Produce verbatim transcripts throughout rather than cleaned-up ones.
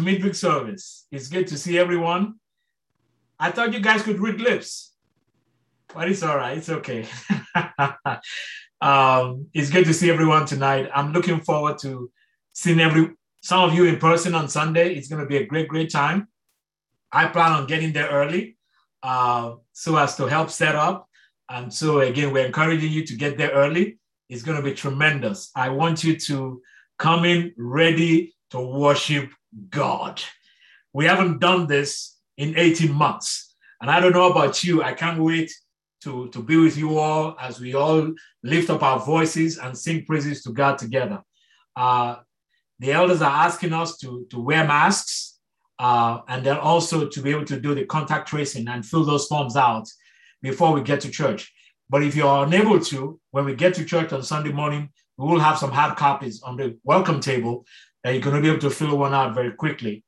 midweek service. It's good to see everyone. I thought you guys could read lips, but it's all right. It's okay. um, it's good to see everyone tonight. I'm looking forward to seeing every some of you in person on Sunday. It's going to be a great, great time. I plan on getting there early uh, so as to help set up. And so again, we're encouraging you to get there early. It's going to be tremendous. I want you to come in ready to worship God. We haven't done this in eighteen months. And I don't know about you. I can't wait to, to be with you all as we all lift up our voices and sing praises to God together. Uh, the elders are asking us to, to wear masks uh, and then also to be able to do the contact tracing and fill those forms out before we get to church. But if you're unable to, when we get to church on Sunday morning, we will have some hard copies on the welcome table that you're going to be able to fill one out very quickly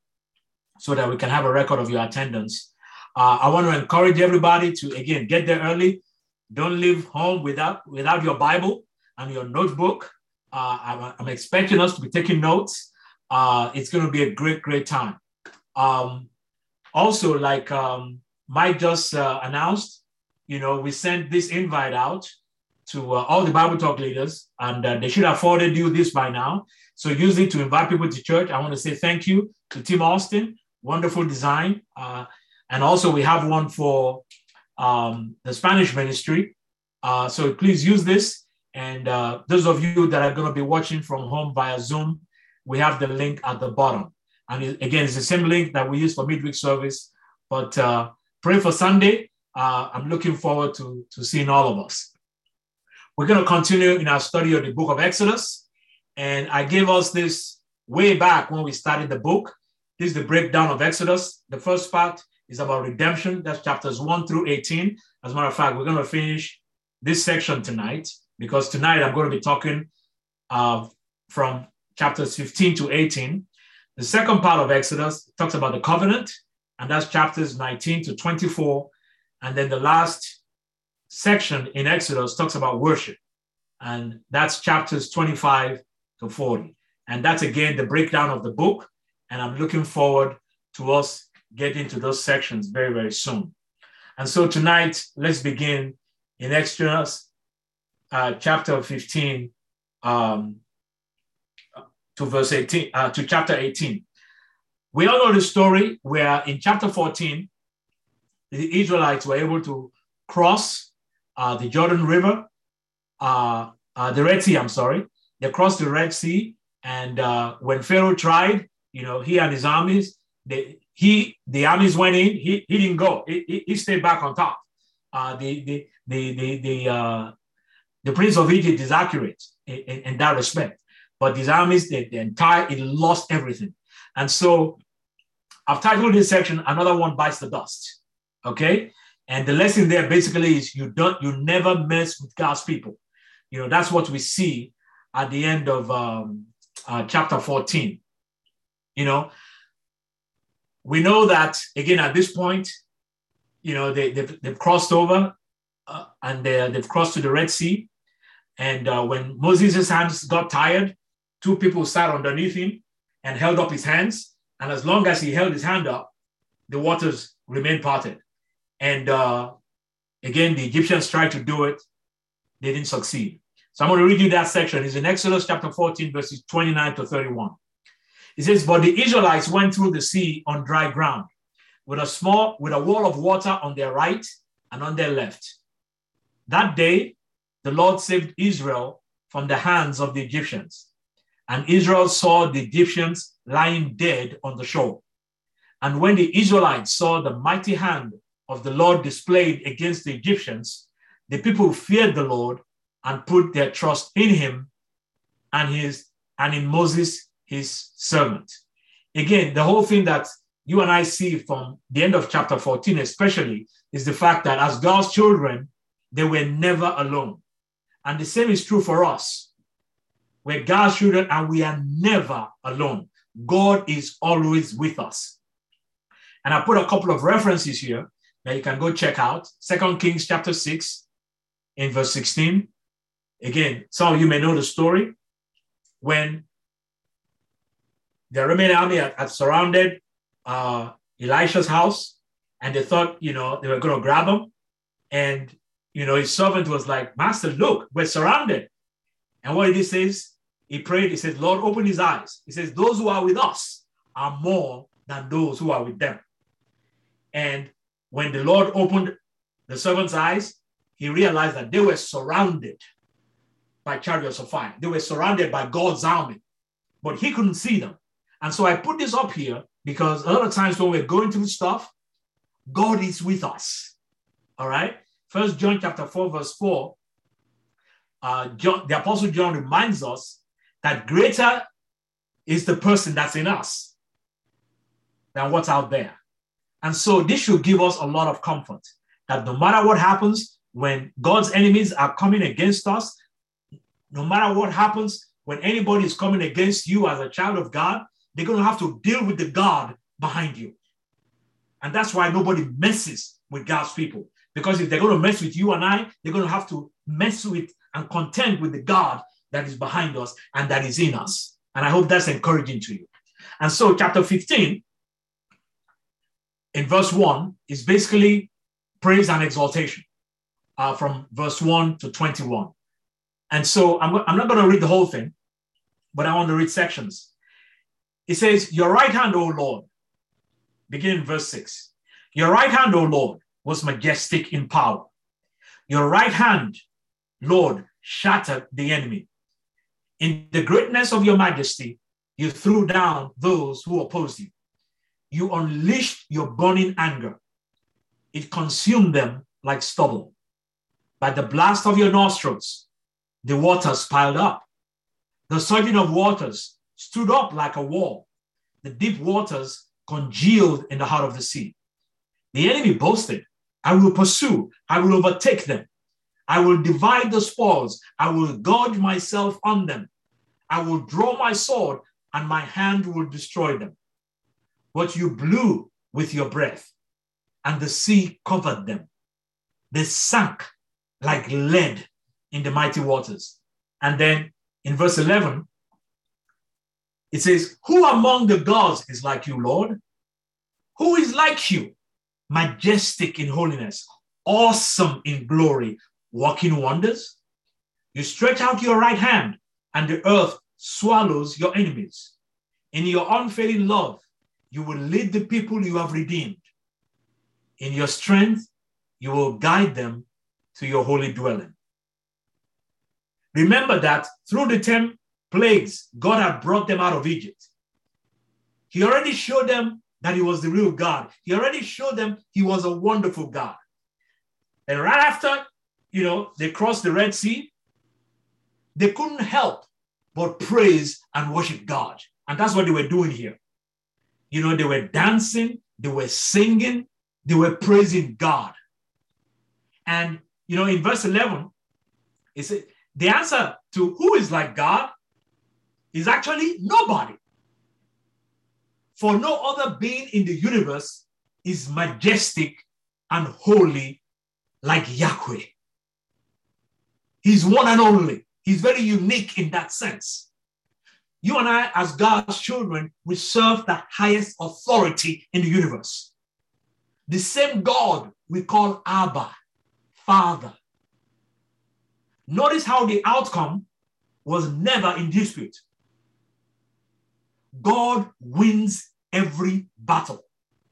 so that we can have a record of your attendance. Uh, I want to encourage everybody to, again, get there early. Don't leave home without, without your Bible and your notebook. Uh, I'm, I'm expecting us to be taking notes. Uh, it's going to be a great, great time. Um, also, like um, Mike just uh, announced, you know, we sent this invite out to uh, all the Bible Talk leaders, and uh, they should have forwarded you this by now. So use it to invite people to church. I want to say thank you to Tim Austin. Wonderful design. Uh, and also we have one for um, the Spanish ministry. Uh, so please use this. And uh, those of you that are going to be watching from home via Zoom, we have the link at the bottom. And it, again, it's the same link that we use for midweek service. But uh, pray for Sunday. Uh, I'm looking forward to, to seeing all of us. We're going to continue in our study of the book of Exodus. And I gave us this way back when we started the book. This is the breakdown of Exodus. The first part is about redemption. That's chapters one through eighteen. As a matter of fact, we're going to finish this section tonight because tonight I'm going to be talking uh, from chapters fifteen to eighteen. The second part of Exodus talks about the covenant, and that's chapters nineteen to twenty-four. And then the last section in Exodus talks about worship, and that's chapters twenty-five to forty. And that's, again, the breakdown of the book. And I'm looking forward to us getting to those sections very, very soon. And so tonight, let's begin in Exodus uh, chapter fifteen um, to verse eighteen, uh, to chapter eighteen. We all know the story where in chapter fourteen, the Israelites were able to cross uh, the Jordan River, uh, uh, the Red Sea, I'm sorry. They crossed the Red Sea. And uh, when Pharaoh tried, you know, he and his armies, they, he, the armies went in, he, he didn't go. He, he stayed back on top. Uh, the, the, the, the, the, uh, the Prince of Egypt is accurate in, in, in that respect. But these armies, the, the entire, it lost everything. And so I've titled this section, Another One Bites the Dust. Okay. And the lesson there basically is you don't, you never mess with God's people. You know, that's what we see at the end of um, uh, chapter fourteen. You know, we know that, again, at this point, you know, they, they've, they've crossed over uh, and they, they've crossed to the Red Sea. And uh, when Moses' hands got tired, two people sat underneath him and held up his hands. And as long as he held his hand up, the waters remained parted. And uh, again, the Egyptians tried to do it. They didn't succeed. So I'm going to read you that section. It's in Exodus chapter fourteen, verses twenty-nine to thirty-one. It says, but the Israelites went through the sea on dry ground with a small, with a wall of water on their right and on their left. That day, the Lord saved Israel from the hands of the Egyptians. And Israel saw the Egyptians lying dead on the shore. And when the Israelites saw the mighty hand of the Lord displayed against the Egyptians, the people feared the Lord and put their trust in him and his and in Moses, his servant. Again, the whole thing that you and I see from the end of chapter fourteen, especially, is the fact that as God's children, they were never alone. And the same is true for us. We're God's children and we are never alone. God is always with us. And I put a couple of references here that you can go check out. Second Kings chapter six in verse sixteen. Again, some of you may know the story when the Aramean army had, had surrounded uh, Elisha's house, and they thought, you know, they were going to grab him. And, you know, his servant was like, Master, look, we're surrounded. And what did he say? He prayed, he said, Lord, open his eyes. He says, those who are with us are more than those who are with them. And when the Lord opened the servant's eyes, he realized that they were surrounded by chariots of fire. They were surrounded by God's army, but he couldn't see them. And so I put this up here because a lot of times when we're going through stuff, God is with us. All right. First John chapter four, verse four. Uh, John, the Apostle John reminds us that greater is the person that's in us than what's out there. And so this should give us a lot of comfort that no matter what happens, when God's enemies are coming against us, no matter what happens, when anybody is coming against you as a child of God, they're going to have to deal with the God behind you. And that's why nobody messes with God's people. Because if they're going to mess with you and I, they're going to have to mess with and contend with the God that is behind us and that is in us. And I hope that's encouraging to you. And so chapter fifteen, in verse one, is basically praise and exaltation uh, from verse one to twenty-one. And so I'm, I'm not going to read the whole thing, but I want to read sections. It says, your right hand, O Lord, beginning in verse six. Your right hand, O Lord, was majestic in power. Your right hand, Lord, shattered the enemy. In the greatness of your majesty, you threw down those who opposed you. You unleashed your burning anger. It consumed them like stubble. By the blast of your nostrils, the waters piled up. The surging of waters stood up like a wall. The deep waters congealed in the heart of the sea. The enemy boasted, I will pursue, I will overtake them. I will divide the spoils. I will gorge myself on them. I will draw my sword and my hand will destroy them. But you blew with your breath and the sea covered them. They sank like lead in the mighty waters. And then in verse eleven, it says, who among the gods is like you, Lord? Who is like you? Majestic in holiness, awesome in glory, working wonders. You stretch out your right hand and the earth swallows your enemies. In your unfailing love, you will lead the people you have redeemed. In your strength, you will guide them to your holy dwelling. Remember that through the ten plagues, God had brought them out of Egypt. He already showed them that he was the real God. He already showed them he was a wonderful God. And right after, you know, they crossed the Red Sea, they couldn't help but praise and worship God. And that's what they were doing here. You know, they were dancing, they were singing, they were praising God. And, you know, in verse eleven, it said, the answer to who is like God is actually nobody. For no other being in the universe is majestic and holy like Yahweh. He's one and only. He's very unique in that sense. You and I, as God's children, we serve the highest authority in the universe. The same God we call Abba, Father. Notice how the outcome was never in dispute. God wins every battle.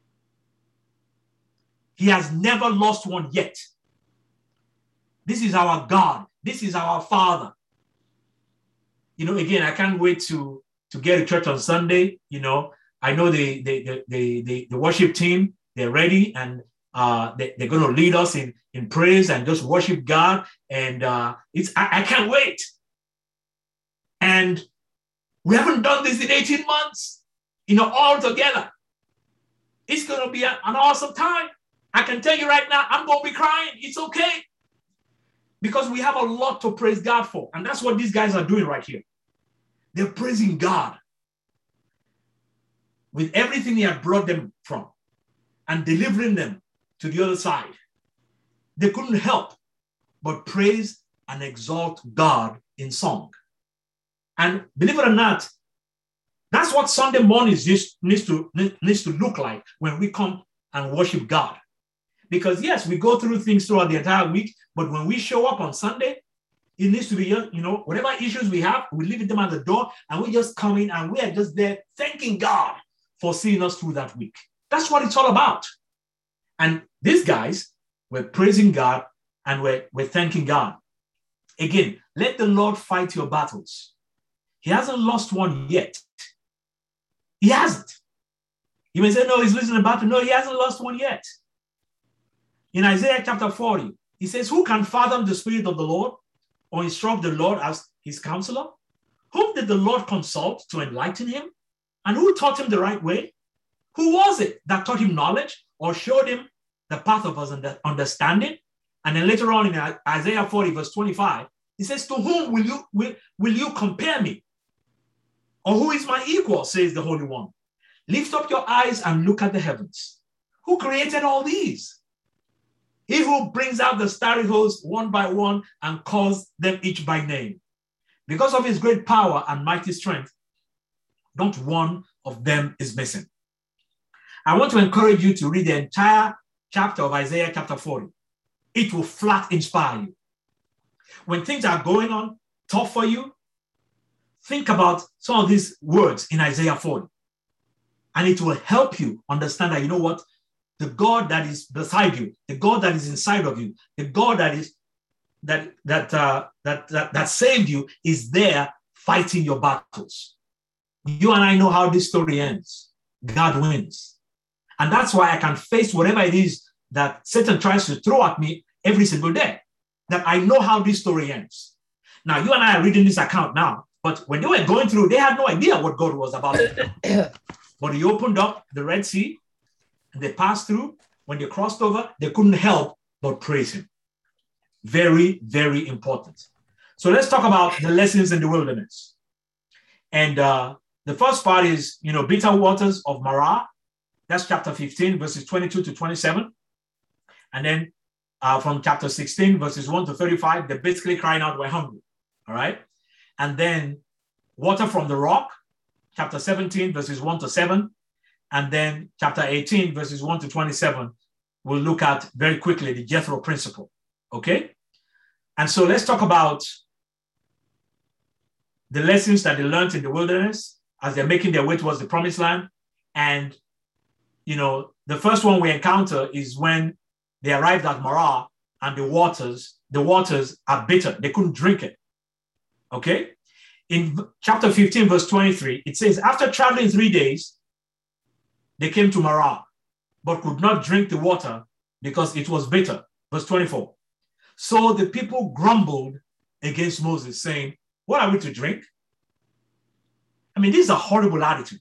He has never lost one yet. This is our God. This is our Father. You know, again, I can't wait to, to get to church on Sunday. You know, I know the, the, the, the, the, the worship team, they're ready, and uh, they, they're going to lead us in, in praise and just worship God. And uh, it's I, I can't wait. And we haven't done this in eighteen months, you know, all together. It's going to be a, an awesome time. I can tell you right now, I'm going to be crying. It's okay. Because we have a lot to praise God for. And that's what these guys are doing right here. They're praising God with everything he had brought them from and delivering them to the other side. They couldn't help but praise and exalt God in song. And believe it or not, That's what Sunday mornings needs to, needs to look like when we come and worship God. Because yes, we go through things throughout the entire week, but when we show up on Sunday, it needs to be, you know, whatever issues we have, we leave them at the door and we just come in and we are just there thanking God for seeing us through that week. That's what it's all about. And these guys were praising God and we're, we're thanking God. Again, let the Lord fight your battles. He hasn't lost one yet. He hasn't. You may say, no, he's losing a battle. No, he hasn't lost one yet. In Isaiah chapter forty, he says, who can fathom the Spirit of the Lord or instruct the Lord as his counselor? Whom did the Lord consult to enlighten him? And who taught him the right way? Who was it that taught him knowledge or showed him the path of his understanding? And then later on in Isaiah forty, verse twenty-five, he says, to whom will you, will, will you compare me? Or who is my equal, says the Holy One? Lift up your eyes and look at the heavens. Who created all these? He who brings out the starry host one by one and calls them each by name. Because of his great power and mighty strength, not one of them is missing. I want to encourage you to read the entire chapter of Isaiah chapter forty. It will flat inspire you. When things are going on tough for you, think about some of these words in Isaiah forty. And it will help you understand that, you know what? The God that is beside you, the God that is inside of you, the God that is that that uh, that, that that saved you is there fighting your battles. You and I know how this story ends. God wins. And that's why I can face whatever it is that Satan tries to throw at me every single day. That I know how this story ends. Now, you and I are reading this account now, but when they were going through, they had no idea what God was about. But he opened up the Red Sea, and they passed through. When they crossed over, they couldn't help but praise him. Very, very important. So let's talk about the lessons in the wilderness. And uh, the first part is, you know, bitter waters of Marah. That's chapter fifteen, verses twenty-two to twenty-seven. And then uh, from chapter sixteen, verses one to thirty-five, they're basically crying out, we're hungry. All right. And then water from the rock, chapter seventeen, verses one to seven. And then chapter eighteen, verses one to twenty-seven, we'll look at very quickly the Jethro principle. Okay. And so let's talk about the lessons that they learned in the wilderness as they're making their way towards the promised land. And, you know, the first one we encounter is when they arrived at Marah and the waters, the waters are bitter. They couldn't drink it. Okay. In chapter fifteen, verse twenty-three, it says, after traveling three days, they came to Marah, but could not drink the water because it was bitter. Verse twenty-four. So the people grumbled against Moses, saying, what are we to drink? I mean, this is a horrible attitude.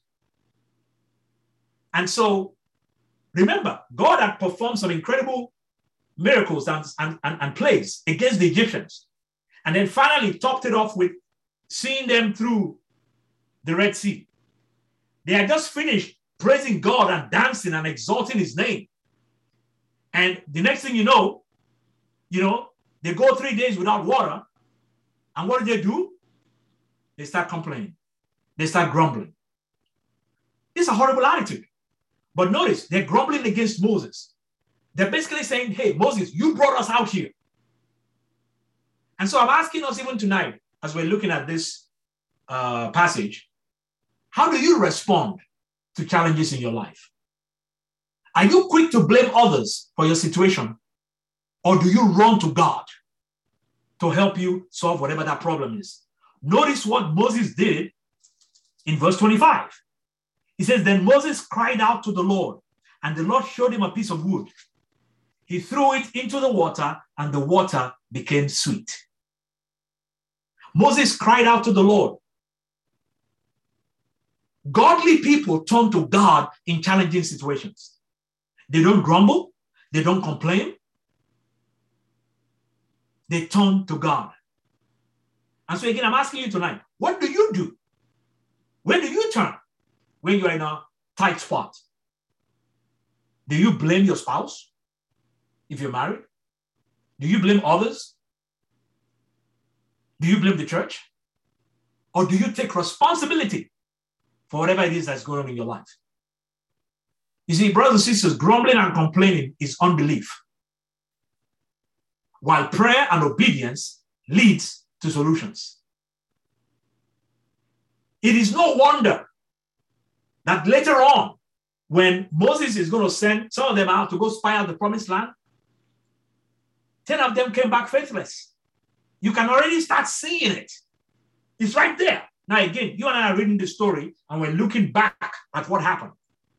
And so, remember, God had performed some incredible miracles and, and, and, and plagues against the Egyptians. And then finally topped it off with seeing them through the Red Sea. They had just finished praising God and dancing and exalting his name. And the next thing you know, you know, they go three days without water. And what do they do? They start complaining. They start grumbling. It's a horrible attitude. But notice, they're grumbling against Moses. They're basically saying, hey, Moses, you brought us out here. And so I'm asking us even tonight, as we're looking at this uh, passage, how do you respond to challenges in your life? Are you quick to blame others for your situation? Or do you run to God to help you solve whatever that problem is? Notice what Moses did in verse twenty-five. He says, then Moses cried out to the Lord, and the Lord showed him a piece of wood. He threw it into the water, and the water became sweet. Moses cried out to the Lord. Godly people turn to God in challenging situations. They don't grumble. They don't complain. They turn to God. And so again, I'm asking you tonight, what do you do? Where do you turn when you're in a tight spot? Do you blame your spouse if you're married? Do you blame others? Do you blame the church? Or do you take responsibility for whatever it is that's going on in your life. You see, brothers and sisters, grumbling and complaining is unbelief, while prayer and obedience leads to solutions. It is no wonder that later on, when Moses is going to send some of them out to go spy out the promised land, ten of them came back faithless. You can already start seeing it. It's right there. Now, again, you and I are reading the story and we're looking back at what happened.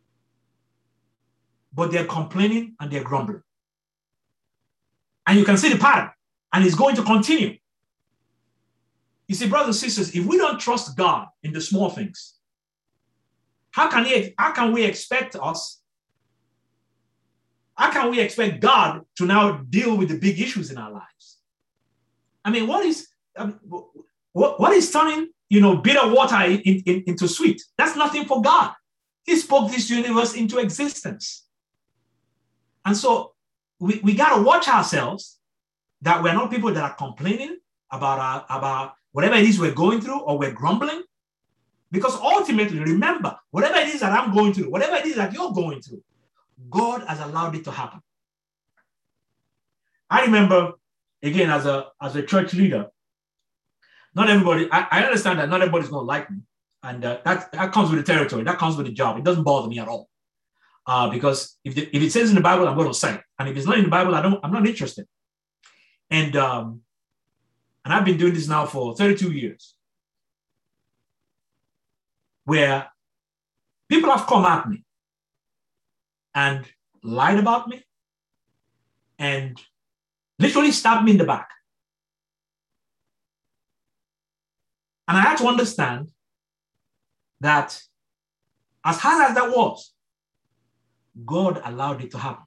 But they're complaining and they're grumbling. And you can see the pattern, and it's going to continue. You see, brothers and sisters, if we don't trust God in the small things, how can he, how can we expect us, how can we expect God to now deal with the big issues in our lives? I mean, what is, I mean, what, what is turning, you know, bitter water in, in, into sweet? That's nothing for God. He spoke this universe into existence. And so we, we got to watch ourselves that we're not people that are complaining about, our, about whatever it is we're going through, or we're grumbling. Because ultimately, remember, whatever it is that I'm going through, whatever it is that you're going through, God has allowed it to happen. I remember, again, as a, as a church leader, not everybody, I, I understand that not everybody's going to like me. And uh, that, that comes with the territory. That comes with the job. It doesn't bother me at all. Uh, because if, the, if it says in the Bible, I'm going to say it. And if it's not in the Bible, I don't, I'm not interested. And, um, and I've been doing this now for thirty-two years. Where people have come at me and lied about me and literally stabbed me in the back. And I had to understand that as hard as that was, God allowed it to happen.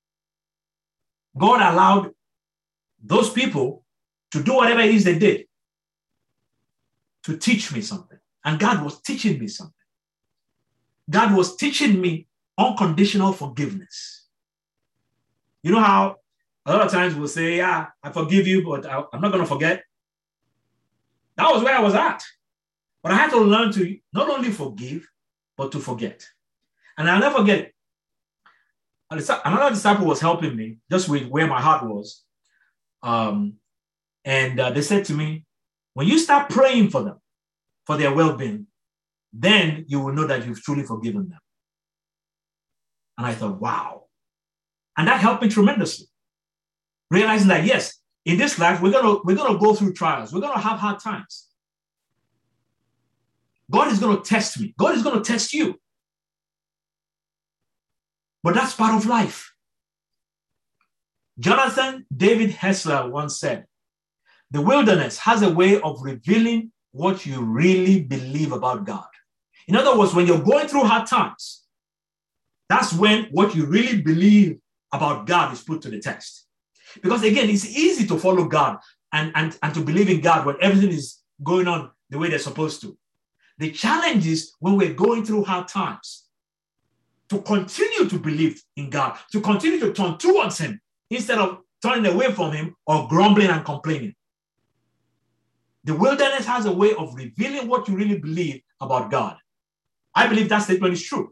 God allowed those people to do whatever it is they did to teach me something. And God was teaching me something. God was teaching me unconditional forgiveness. You know how a lot of times we'll say, yeah, I forgive you, but I, I'm not going to forget. That was where I was at. But I had to learn to not only forgive, but to forget. And I'll never forget it. Another disciple was helping me just with where my heart was. Um, and uh, they said to me, when you start praying for them, for their well-being, then you will know that you've truly forgiven them. And I thought, wow. And that helped me tremendously. Realizing that, yes, in this life, we're going we're gonna go through trials. We're going to have hard times. God is going to test me. God is going to test you. But that's part of life. Jonathan David Hessler once said, the wilderness has a way of revealing what you really believe about God. In other words, when you're going through hard times, that's when what you really believe about God is put to the test. Because again, it's easy to follow God and, and, and to believe in God when everything is going on the way they're supposed to. The challenge is when we're going through hard times, to continue to believe in God, to continue to turn towards him instead of turning away from him or grumbling and complaining. The wilderness has a way of revealing what you really believe about God. I believe that statement is true.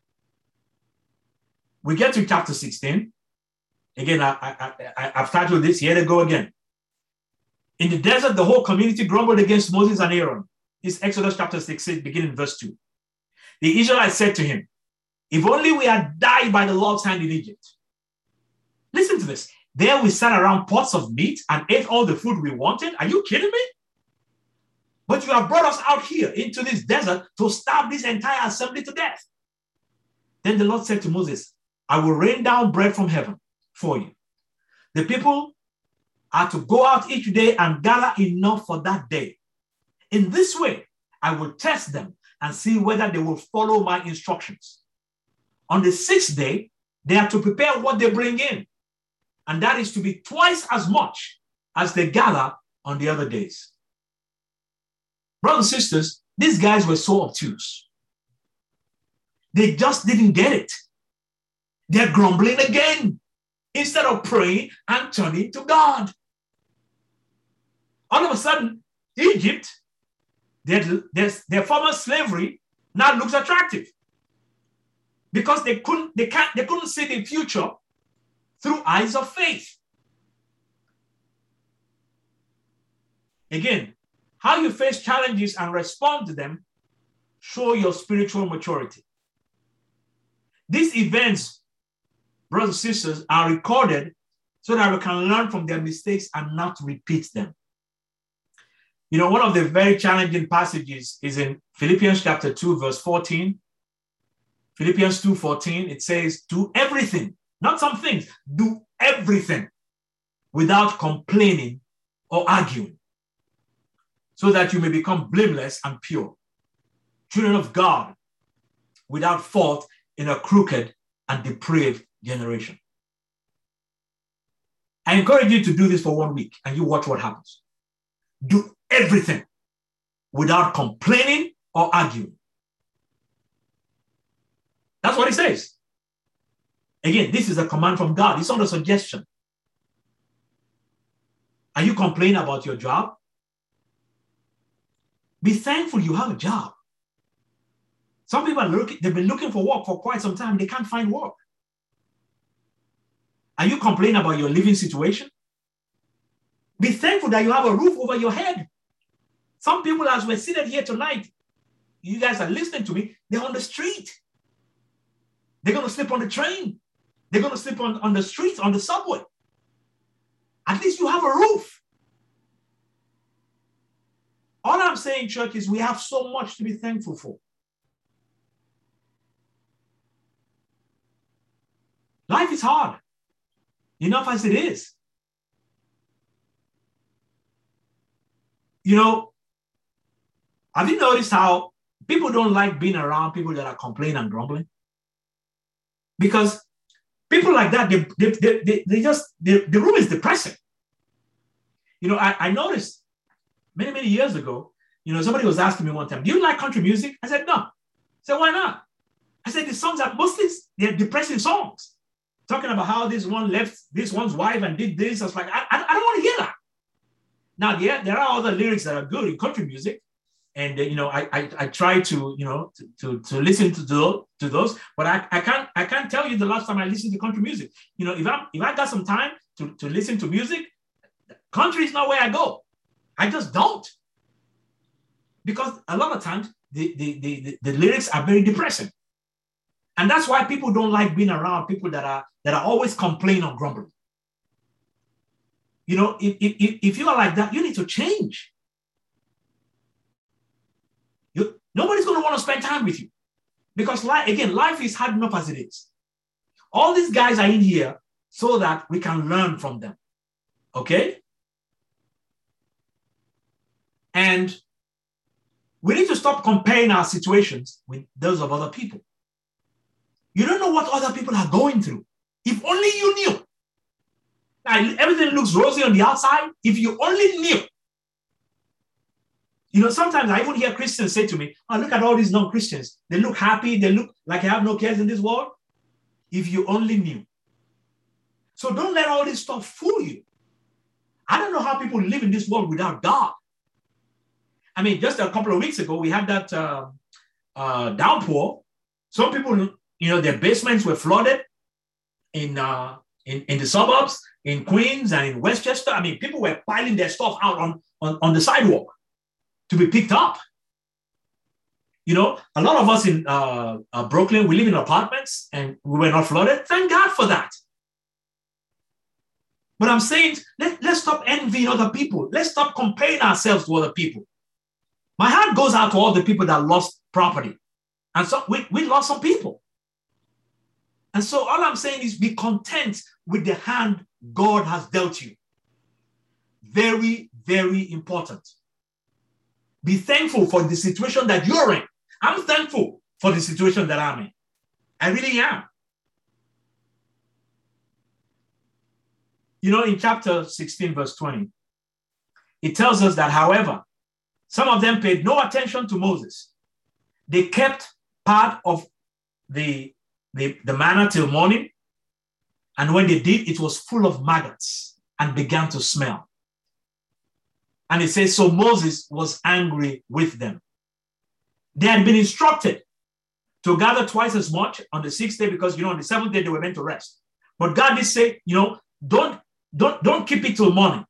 We get to chapter sixteen. Again, I, I, I, I've titled this, here they go again. In the desert, the whole community grumbled against Moses and Aaron. It's Exodus chapter sixteen, beginning verse two. The Israelites said to him, if only we had died by the Lord's hand in Egypt. Listen to this. There we sat around pots of meat and ate all the food we wanted. Are you kidding me? But you have brought us out here into this desert to starve this entire assembly to death. Then the Lord said to Moses, I will rain down bread from heaven for you. The people are to go out each day and gather enough for that day. In this way, I will test them and see whether they will follow my instructions. On the sixth day, they are to prepare what they bring in. And that is to be twice as much as they gather on the other days. Brothers and sisters, these guys were so obtuse. They just didn't get it. They're grumbling again instead of praying and turning to God. All of a sudden, Egypt, their, their, their former slavery, now looks attractive. Because they couldn't, they can't, they couldn't see the future through eyes of faith. Again, how you face challenges and respond to them show your spiritual maturity. These events, brothers and sisters, are recorded so that we can learn from their mistakes and not repeat them. You know, one of the very challenging passages is in Philippians chapter two, verse fourteen. Philippians two fourteen, it says, do everything, not some things, do everything without complaining or arguing, so that you may become blameless and pure, children of God, without fault in a crooked and depraved generation. I encourage you to do this for one week and you watch what happens. Do everything without complaining or arguing. That's what it says. Again, this is a command from God. It's not a suggestion. Are you complaining about your job? Be thankful you have a job. Some people are looking, they've been looking for work for quite some time. They can't find work. Are you complaining about your living situation? Be thankful that you have a roof over your head. Some people, as we're seated here tonight, you guys are listening to me, they're on the street. They're going to sleep on the train. They're going to sleep on, on the streets, on the subway. At least you have a roof. All I'm saying, church, is we have so much to be thankful for. Life is hard, enough as it is. You know, have you noticed how people don't like being around people that are complaining and grumbling? Because people like that, they, they, they, they, they just, they, the room is depressing. You know, I, I noticed many, many years ago, you know, somebody was asking me one time, do you like country music? I said, no. I said, why not? I said, the songs are mostly, they're depressing songs. Talking about how this one left this one's wife and did this. I was like, I, I, I don't want to hear that. Now, yeah, there are other lyrics that are good in country music. And, uh, you know, I, I I try to, you know, to, to, to listen to those, to those, but I, I can't I can't tell you the last time I listened to country music. You know, if I if I got some time to, to listen to music, country is not where I go. I just don't. Because a lot of times the, the, the, the, the lyrics are very depressing. And that's why people don't like being around people that are that are always complaining or grumbling. You know, if, if, if you are like that, you need to change. You, nobody's going to want to spend time with you. Because, life, again, life is hard enough as it is. All these guys are in here so that we can learn from them. Okay? And we need to stop comparing our situations with those of other people. You don't know what other people are going through. If only you knew. Now, everything looks rosy on the outside. If you only knew. You know, sometimes I even hear Christians say to me, oh, look at all these non-Christians. They look happy. They look like they have no cares in this world. If you only knew. So don't let all this stuff fool you. I don't know how people live in this world without God. I mean, just a couple of weeks ago, we had that uh, uh, downpour. Some people, you know, their basements were flooded in, uh, in, in the suburbs, in Queens and in Westchester. I mean, people were piling their stuff out on, on, on the sidewalk to be picked up. You know, a lot of us in uh, uh, Brooklyn, we live in apartments and we were not flooded. Thank God for that. But I'm saying, let, let's stop envying other people. Let's stop comparing ourselves to other people. My heart goes out to all the people that lost property. And so we, we lost some people. And so all I'm saying is be content with the hand God has dealt you. Very, very important. Be thankful for the situation that you're in. I'm thankful for the situation that I'm in. I really am. You know, in chapter sixteen, verse twenty, it tells us that, however, some of them paid no attention to Moses. They kept part of the, the, the manna till morning. And when they did, it was full of maggots and began to smell. And it says, so Moses was angry with them. They had been instructed to gather twice as much on the sixth day because, you know, on the seventh day they were meant to rest. But God did say, you know, don't, don't, don't keep it till morning.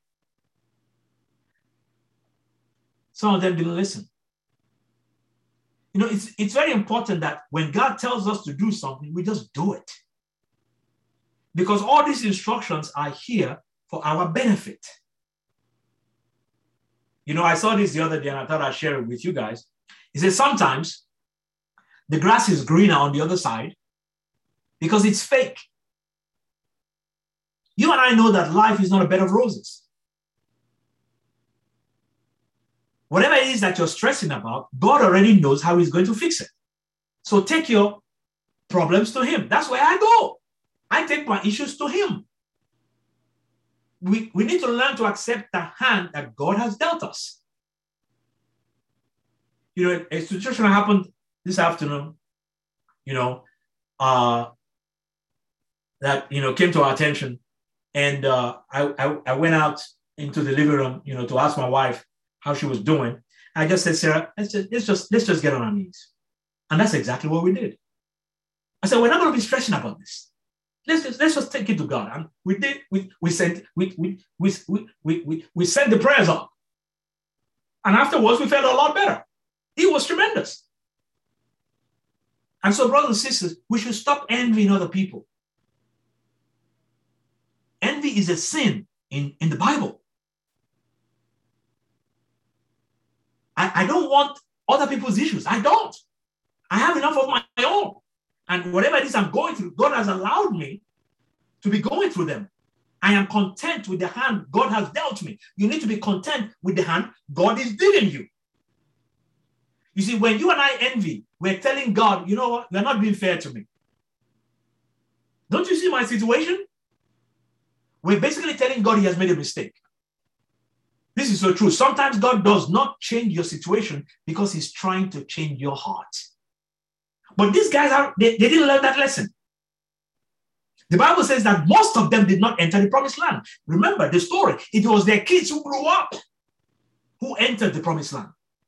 Some of them didn't listen. You know, it's, it's very important that when God tells us to do something, we just do it. Because all these instructions are here for our benefit. You know, I saw this the other day and I thought I'd share it with you guys. He says sometimes the grass is greener on the other side because it's fake. You and I know that life is not a bed of roses. Whatever it is that you're stressing about, God already knows how he's going to fix it. So take your problems to him. That's where I go. I take my issues to him. We, we need to learn to accept the hand that God has dealt us. You know, a situation happened this afternoon, you know, uh, that, you know, came to our attention. And uh, I, I, I went out into the living room, you know, to ask my wife how she was doing. I just said, Sarah, let's just, let's just, let's just get on our knees. And that's exactly what we did. I said, we're not going to be stressing about this. Let's just, let's just take it to God. And we did, we, we sent, we, we, we, we, we, we, we sent the prayers up. And afterwards, we felt a lot better. It was tremendous. And so, brothers and sisters, we should stop envying other people. Envy is a sin in, in the Bible. I, I don't want other people's issues. I don't. I have enough of my own. And whatever it is I'm going through, God has allowed me to be going through them. I am content with the hand God has dealt me. You need to be content with the hand God is dealing you. You see, when you and I envy, we're telling God, you know what? You're not being fair to me. Don't you see my situation? We're basically telling God he has made a mistake. This is so true. Sometimes God does not change your situation because he's trying to change your heart. But these guys, are they, they didn't learn that lesson. The Bible says that most of them did not enter the promised land. Remember the story. It was their kids who grew up who entered the promised land.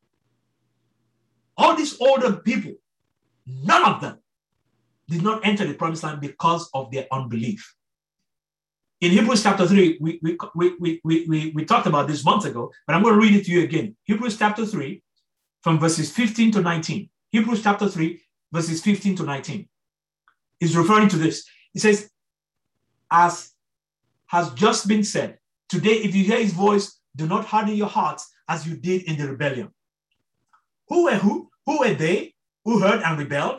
All these older people, none of them did not enter the promised land because of their unbelief. In Hebrews chapter three, we, we, we, we, we, we talked about this months ago, but I'm going to read it to you again. Hebrews chapter three, from verses fifteen to nineteen. Hebrews chapter three, verses fifteen to nineteen. Is referring to this. It says, as has just been said, today if you hear his voice, do not harden your hearts as you did in the rebellion. Who were who? Who were they who heard and rebelled?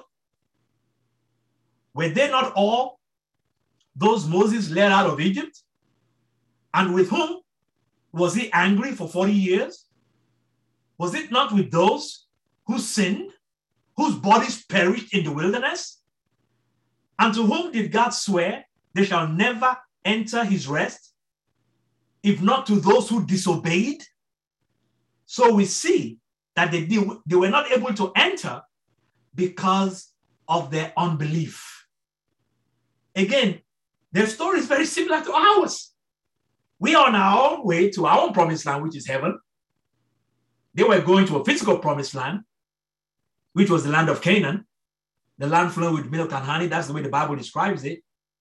Were they not all those Moses led out of Egypt? And with whom was he angry for forty years? Was it not with those who sinned, whose bodies perished in the wilderness? And to whom did God swear they shall never enter his rest, if not to those who disobeyed? So we see that they, did, they were not able to enter because of their unbelief. Again, their story is very similar to ours. We are on our way to our own promised land, which is heaven. They were going to a physical promised land, which was the land of Canaan, the land flowing with milk and honey. That's the way the Bible describes it.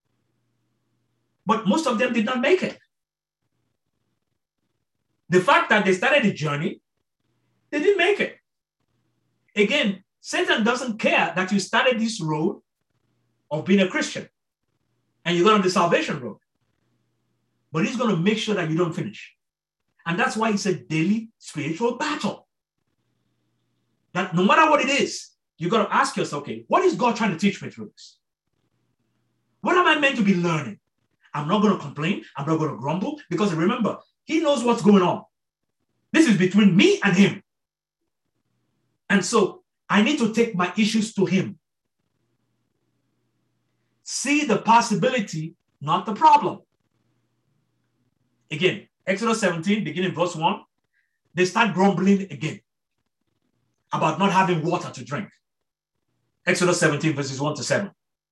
But most of them did not make it. The fact that they started the journey, they didn't make it. Again, Satan doesn't care that you started this road of being a Christian and you got on the salvation road. But he's going to make sure that you don't finish. And that's why it's a daily spiritual battle. That no matter what it is, you got to ask yourself, okay, what is God trying to teach me through this? What am I meant to be learning? I'm not going to complain. I'm not going to grumble, because remember, he knows what's going on. This is between me and him. And so I need to take my issues to him. See the possibility, not the problem. Again, Exodus seventeen, beginning verse one, they start grumbling again about not having water to drink. Exodus seventeen, verses one to seven.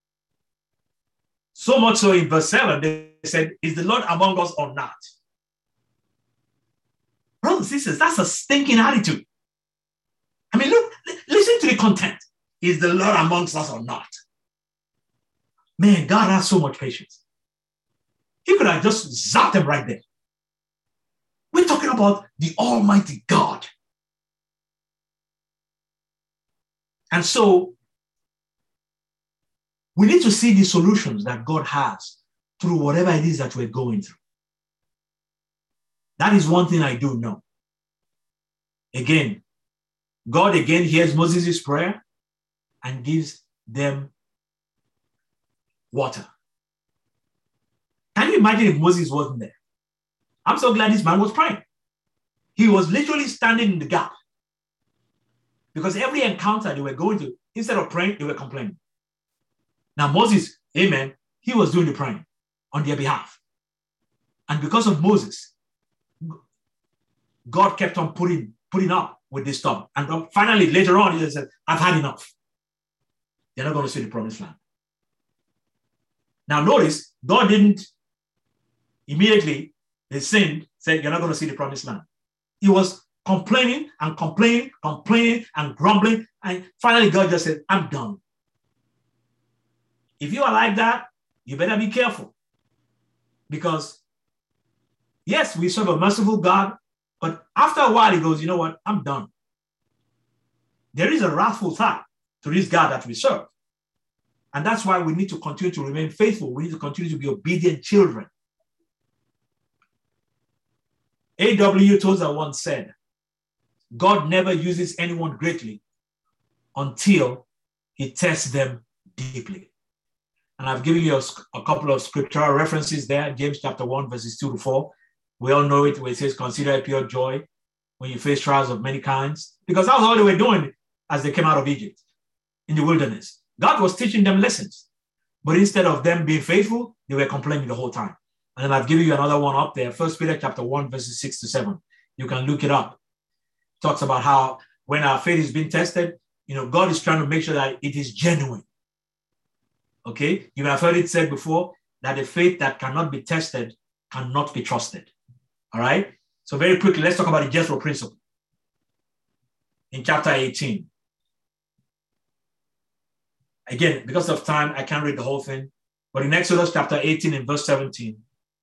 So much so in verse seven, they said, is the Lord among us or not? Brothers and sisters, that's a stinking attitude. I mean, look, listen to the content. Is the Lord amongst us or not? Man, God has so much patience. He could have just zapped them right there. We're talking about the Almighty God. And so we need to see the solutions that God has through whatever it is that we're going through. That is one thing I do know. Again, God again hears Moses' prayer and gives them water. Can you imagine if Moses wasn't there? I'm so glad this man was praying. He was literally standing in the gap. Because every encounter they were going to, instead of praying, they were complaining. Now Moses, amen, he was doing the praying on their behalf. And because of Moses, God kept on putting, putting up with this stuff. And finally, later on, he said, I've had enough. They're not going to see the promised land. Now notice, God didn't immediately, they sinned, said, you're not going to see the promised land. He was complaining and complaining, complaining and grumbling. And finally, God just said, I'm done. If you are like that, you better be careful. Because, yes, we serve a merciful God, but after a while, he goes, you know what? I'm done. There is a wrathful side to this God that we serve. And that's why we need to continue to remain faithful. We need to continue to be obedient children. A W Tozer once said, God never uses anyone greatly until he tests them deeply. And I've given you a, a couple of scriptural references there. James chapter one, verses two to four. We all know it where it says, consider it pure joy when you face trials of many kinds. Because that was all they were doing as they came out of Egypt in the wilderness. God was teaching them lessons. But instead of them being faithful, they were complaining the whole time. And then I've given you another one up there. First Peter chapter one, verses six to seven. You can look it up. It talks about how when our faith is being tested, you know, God is trying to make sure that it is genuine. Okay? You have heard it said before that a faith that cannot be tested cannot be trusted. All right? So very quickly, let's talk about the Jethro principle. In chapter eighteen. Again, because of time, I can't read the whole thing. But in Exodus chapter eighteen and verse seventeen,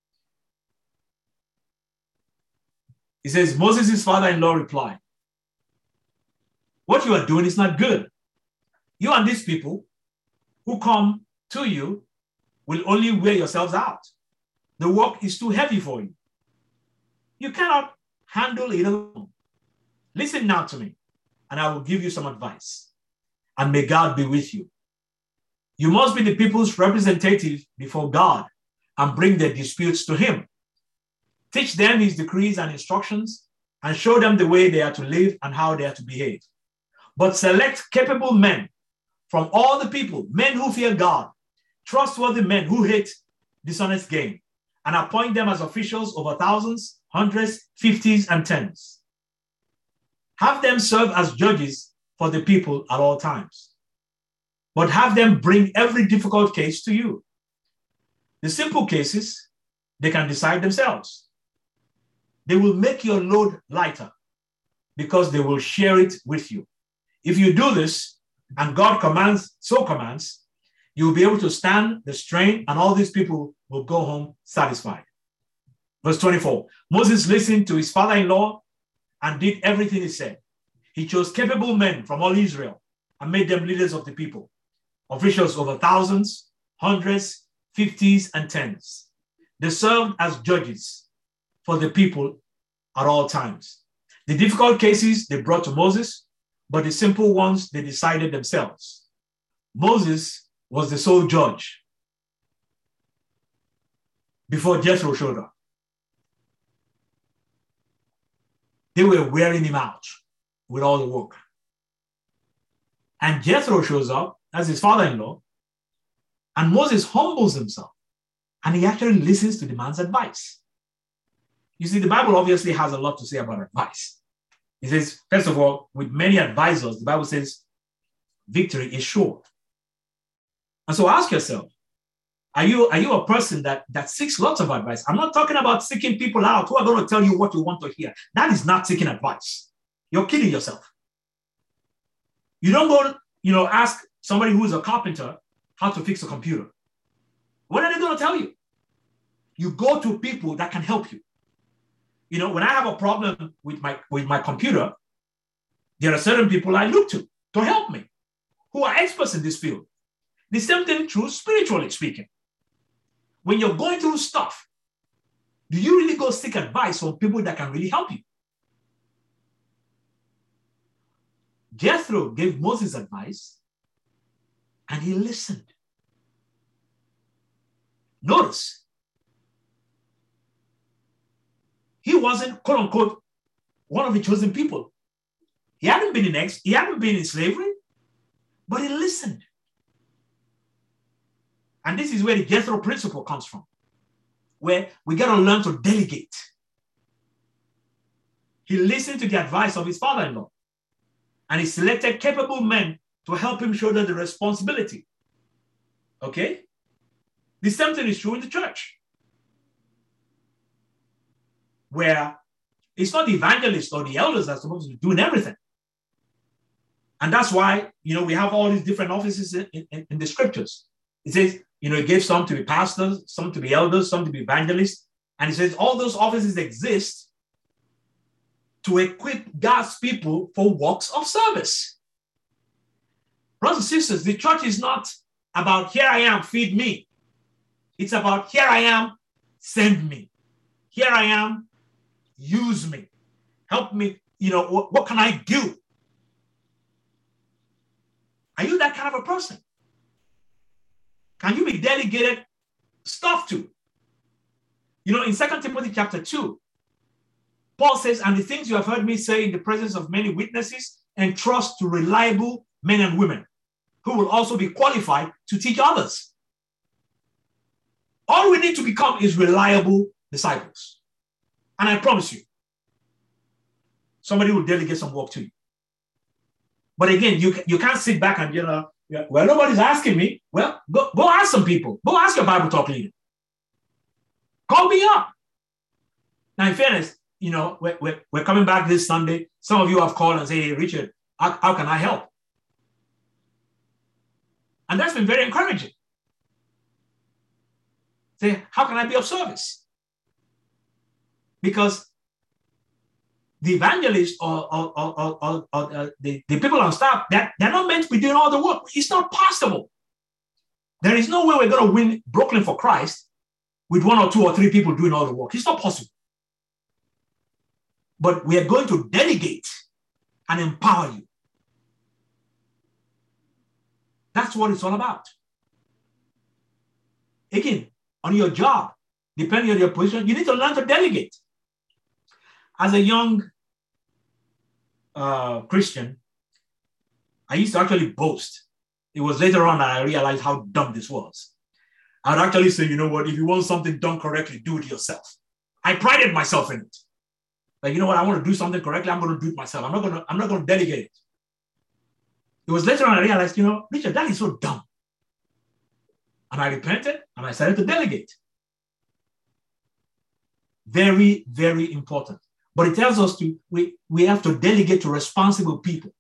it says, Moses' father-in-law replied, what you are doing is not good. You and these people who come to you will only wear yourselves out. The work is too heavy for you. You cannot handle it alone. Listen now to me, and I will give you some advice. And may God be with you. You must be the people's representative before God and bring their disputes to him. Teach them his decrees and instructions and show them the way they are to live and how they are to behave. But select capable men from all the people, men who fear God, trustworthy men who hate dishonest gain, and appoint them as officials over thousands, hundreds, fifties, and tens. Have them serve as judges for the people at all times. But have them bring every difficult case to you. The simple cases, they can decide themselves. They will make your load lighter because they will share it with you. If you do this, and God commands, so commands, you will be able to stand the strain, and all these people will go home satisfied. Verse twenty-four, Moses listened to his father-in-law and did everything he said. He chose capable men from all Israel and made them leaders of the people, officials over thousands, hundreds, fifties, and tens. They served as judges for the people at all times. The difficult cases they brought to Moses, but the simple ones they decided themselves. Moses was the sole judge before Jethro showed up. They were wearing him out with all the work. And Jethro shows up as his father-in-law, and Moses humbles himself, and he actually listens to the man's advice. You see, the Bible obviously has a lot to say about advice. It says, first of all, with many advisors, the Bible says, victory is sure. And so ask yourself, are you, are you a person that, that seeks lots of advice? I'm not talking about seeking people out who are going to tell you what you want to hear. That is not seeking advice. You're kidding yourself. You don't go, you know, ask somebody who is a carpenter how to fix a computer. What are they going to tell you? You go to people that can help you. You know, when I have a problem with my, with my computer, there are certain people I look to to help me, who are experts in this field. The same thing true spiritually speaking. When you're going through stuff, do you really go seek advice from people that can really help you? Jethro gave Moses advice and he listened. Notice, he wasn't, quote unquote, one of the chosen people. He hadn't been in ex, he hadn't been in slavery, but he listened. And this is where the Jethro principle comes from, where we got to learn to delegate. He listened to the advice of his father-in-law, and he selected capable men to help him shoulder the responsibility. Okay? The same thing is true in the church, where it's not the evangelists or the elders that are supposed to be doing everything. And that's why, you know, we have all these different offices in, in, in the scriptures. It says, you know, it gave some to be pastors, some to be elders, some to be evangelists. And it says all those offices exist to equip God's people for works of service. Brothers and sisters, the church is not about here I am, feed me. It's about here I am, send me. Here I am, use me. Help me, you know, what, what can I do? Are you that kind of a person? Can you be delegated stuff to? You know, in Second Timothy chapter two, Paul says, and the things you have heard me say in the presence of many witnesses, entrust to reliable men and women who will also be qualified to teach others. All we need to become is reliable disciples. And I promise you, somebody will delegate some work to you. But again, you, you can't sit back and, you know, well, nobody's asking me. Well, go, go ask some people. Go ask your Bible talk leader. Call me up. Now, in fairness, you know, we're, we're, we're coming back this Sunday. Some of you have called and say, hey, Richard, how, how can I help? And that's been very encouraging. Say, how can I be of service? Because the evangelists or, or, or, or, or, or uh, the, the people on staff, that they're not meant to be doing all the work. It's not possible. There is no way we're going to win Brooklyn for Christ with one or two or three people doing all the work. It's not possible. But we are going to delegate and empower you. That's what it's all about. Again, on your job, depending on your position, you need to learn to delegate. As a young uh, Christian, I used to actually boast. It was later on that I realized how dumb this was. I would actually say, you know what, if you want something done correctly, do it yourself. I prided myself in it. Like, you know what, I want to do something correctly, I'm going to do it myself. I'm not going to, I'm not going to delegate it. It was later on I realized, you know, Richard, that is so dumb. And I repented and I started to delegate. Very, very important. But it tells us to, we, we have to delegate to responsible people.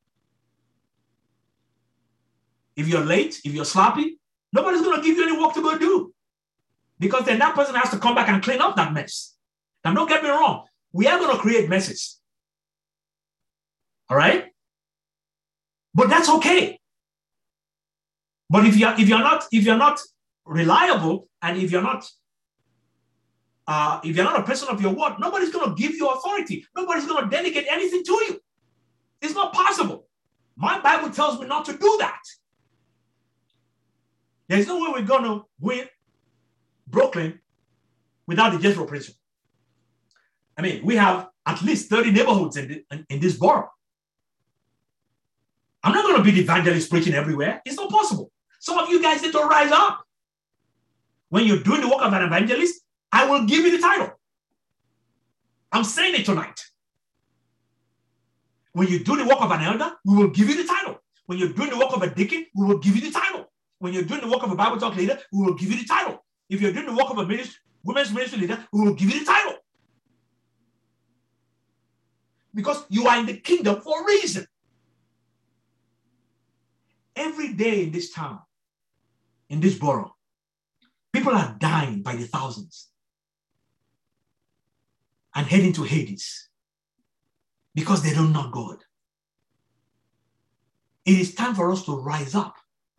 If you're late, if you're sloppy, nobody's going to give you any work to go do. Because then that person has to come back and clean up that mess. Now, don't get me wrong. We are going to create messes. All right? But that's okay. But if you're, if you're not, if you're not reliable, and if you're not Uh, if you're not a person of your word, nobody's going to give you authority. Nobody's going to delegate anything to you. It's not possible. My Bible tells me not to do that. There's no way we're going to win Brooklyn without the Jethro principle. I mean, we have at least thirty neighborhoods in, the, in, in this borough. I'm not going to be the evangelist preaching everywhere. It's not possible. Some of you guys need to rise up. When you're doing the work of an evangelist, I will give you the title. I'm saying it tonight. When you do the work of an elder, we will give you the title. When you're doing the work of a deacon, we will give you the title. When you're doing the work of a Bible talk leader, we will give you the title. If you're doing the work of a ministry, women's ministry leader, we will give you the title. Because you are in the kingdom for a reason. every day in this town, in this borough, people are dying by the thousands and heading to Hades because they don't know God. It is time for us to rise up.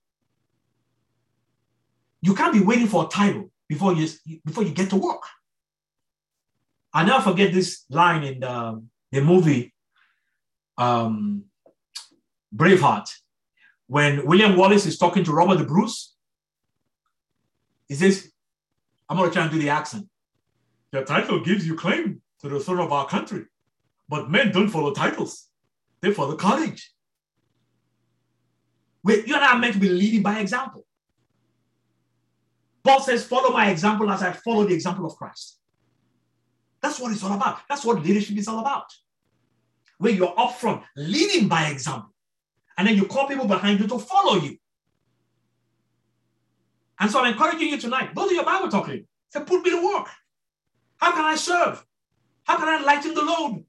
You can't be waiting for a title before you, before you get to work. I'll never forget this line in the, the movie um, Braveheart, when William Wallace is talking to Robert the Bruce. He says, I'm going to try and do the accent. Your title gives you claim to the throne of our country, but men don't follow titles. They follow courage. Wait, you and I are meant to be leading by example. Paul says, follow my example as I follow the example of Christ. That's what it's all about. That's what leadership is all about. Where you're up front, leading by example. And then you call people behind you to follow you. And so I'm encouraging you tonight, go to your Bible talk leader. Say, put me to work. How can I serve? How can I lighten the load?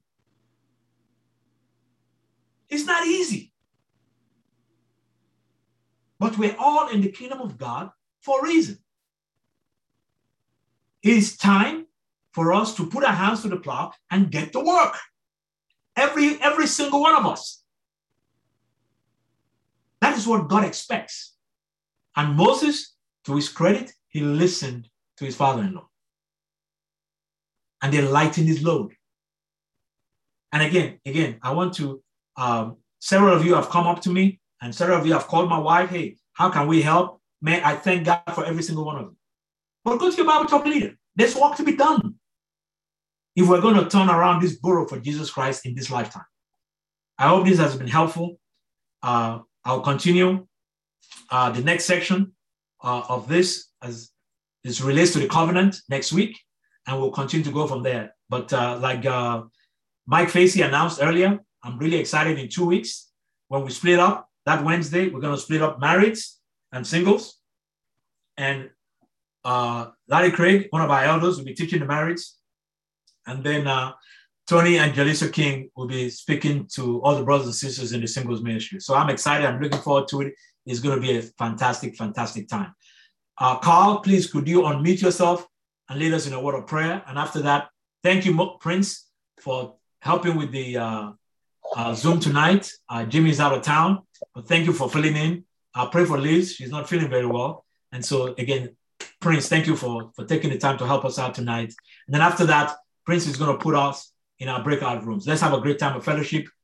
It's not easy. But we're all in the kingdom of God for a reason. It is time for us to put our hands to the plow and get to work. Every, every single one of us. That is what God expects. And Moses, to his credit, he listened to his father-in-law. And they lightened his load. And again, again, I want to, um, several of you have come up to me and several of you have called my wife, hey, how can we help? Man, I thank God for every single one of you. But go to your Bible talk leader. There's work to be done if we're going to turn around this borough for Jesus Christ in this lifetime. I hope this has been helpful. Uh, I'll continue uh, the next section uh, of this as this relates to the covenant next week, and we'll continue to go from there. But uh, like uh, Mike Facey announced earlier, I'm really excited in two weeks when we split up. That Wednesday, we're going to split up marrieds and singles. And uh, Larry Craig, one of our elders, will be teaching the marrieds. And then uh, Tony and Jaleesa King will be speaking to all the brothers and sisters in the singles ministry. So I'm excited. I'm looking forward to it. It's going to be a fantastic, fantastic time. Uh, Carl, please, could you unmute yourself and lead us in a word of prayer? And after that, thank you, Prince, for helping with the uh, uh, Zoom tonight. Uh, Jimmy's out of town, but thank you for filling in. I pray for Liz. She's not feeling very well. And so again, Prince, thank you for, for taking the time to help us out tonight. And then after that, Prince is going to put us in our breakout rooms. Let's have a great time of fellowship.